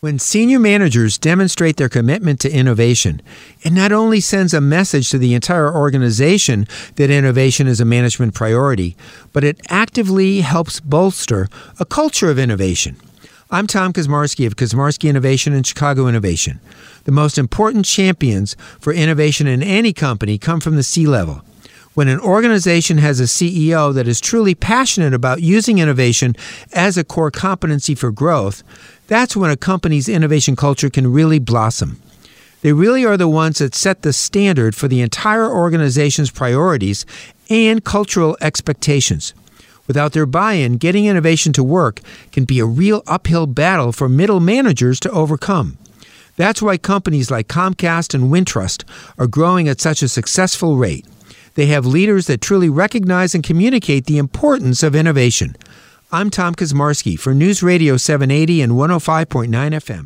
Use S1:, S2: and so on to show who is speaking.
S1: When senior managers demonstrate their commitment to innovation, it not only sends a message to the entire organization that innovation is a management priority, but it actively helps bolster a culture of innovation. I'm Tom Kaczmarski of Kaczmarski Innovation and Chicago Innovation. The most important champions for innovation in any company come from the C-level. When an organization has a CEO that is truly passionate about using innovation as a core competency for growth, that's when a company's innovation culture can really blossom. They really are the ones that set the standard for the entire organization's priorities and cultural expectations. Without their buy-in, getting innovation to work can be a real uphill battle for middle managers to overcome. That's why companies like Comcast and Wintrust are growing at such a successful rate. They have leaders that truly recognize and communicate the importance of innovation. I'm Tom Kaczmarski for News Radio 780 and 105.9 FM.